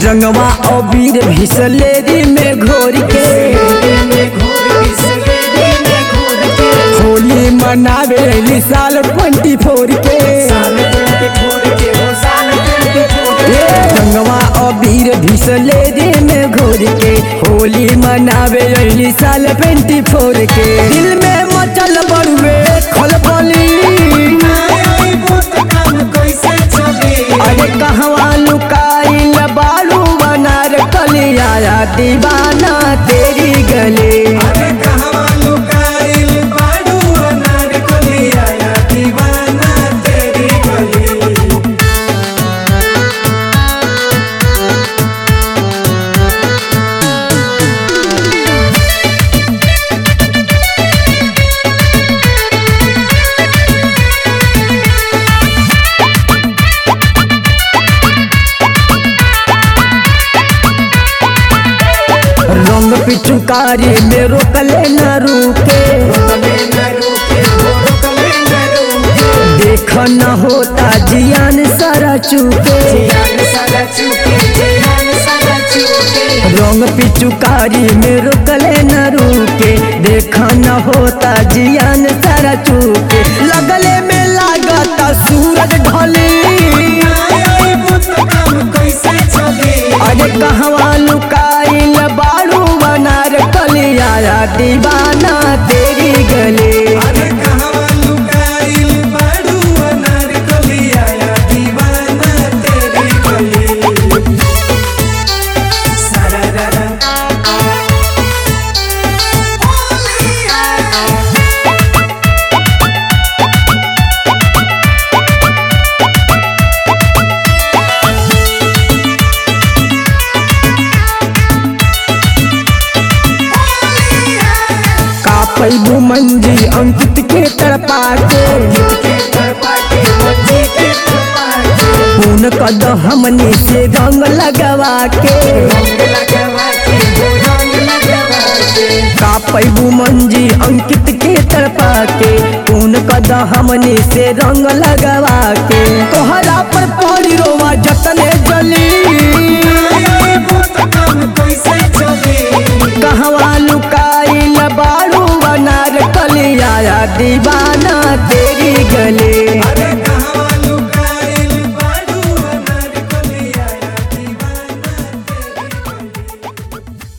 रंगवा अबीर भिसलेरी में घोर के होली मनावे साल 24 के रंगवा अबीर भिसलेरी में घोर के होली मनावे साल 24 के दिल में मचल बड़ुए खलबली अरे कहवा लुकाइल बालू बनार कलिया दीवाना तेरी गले रंग पिचुकारी में रोकले न रुके देख न होता जियान सारा चुके रंग पिचुकारी में रोकले न रुके देख न होता जियान सारा चुके लगले में लागता सूरज ढले अरे कहवा लुकाइल बाड़ू बनार कलिया दीवाना तेरी गले पैबू मंजी अंकित के तरपा के पून कद हमनी से रंग लगवा के का पैबू मंजी अंकित के तरपा के पून कद हमनी से रंग लगवा के तोहरा पर पड़ी रोवा जतने जली कहवा लुकाइल बाड़ू बनार कलिया दीवाना तेरी गले।